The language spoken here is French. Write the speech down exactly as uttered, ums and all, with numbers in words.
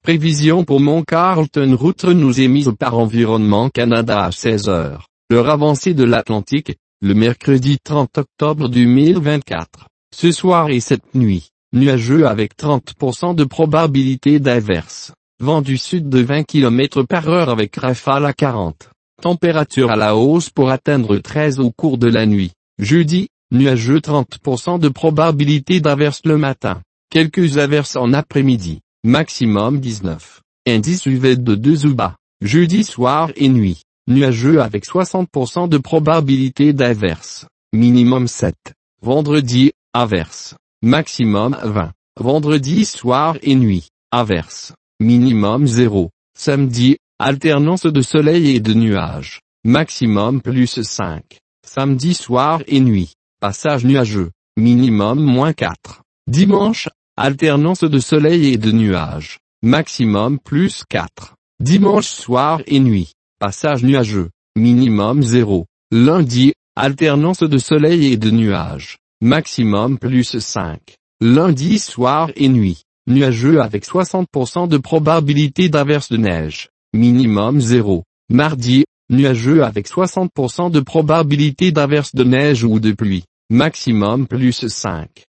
Prévision pour Mont Carlton. Route nous émise par Environnement Canada à seize heures, l'heure avancée de l'Atlantique, le mercredi trente octobre deux mille vingt-quatre. Ce soir et cette nuit, nuageux avec trente pour cent de probabilité d'averse. Vent du sud de vingt kilomètres par heure avec rafale à quarante. Température à la hausse pour atteindre treize au cours de la nuit. Jeudi, nuageux trente pour cent de probabilité d'averse le matin. Quelques averses en après-midi. Maximum dix-neuf. Indice U V de deux ou bas. Jeudi soir et nuit. Nuageux avec soixante pour cent de probabilité d'averse. Minimum sept. Vendredi, averse. Maximum vingt. Vendredi soir et nuit. Averse. Minimum zéro. Samedi, alternance de soleil et de nuages. Maximum plus cinq. Samedi soir et nuit. Passage nuageux. Minimum moins quatre. Dimanche, alternance de soleil et de nuages. Maximum plus quatre. Dimanche soir et nuit. Passage nuageux. Minimum zéro. Lundi, alternance de soleil et de nuages. Maximum plus cinq. Lundi soir et nuit. Nuageux avec soixante pour cent de probabilité d'averse de neige. Minimum zéro. Mardi, nuageux avec soixante pour cent de probabilité d'averse de neige ou de pluie. Maximum plus cinq.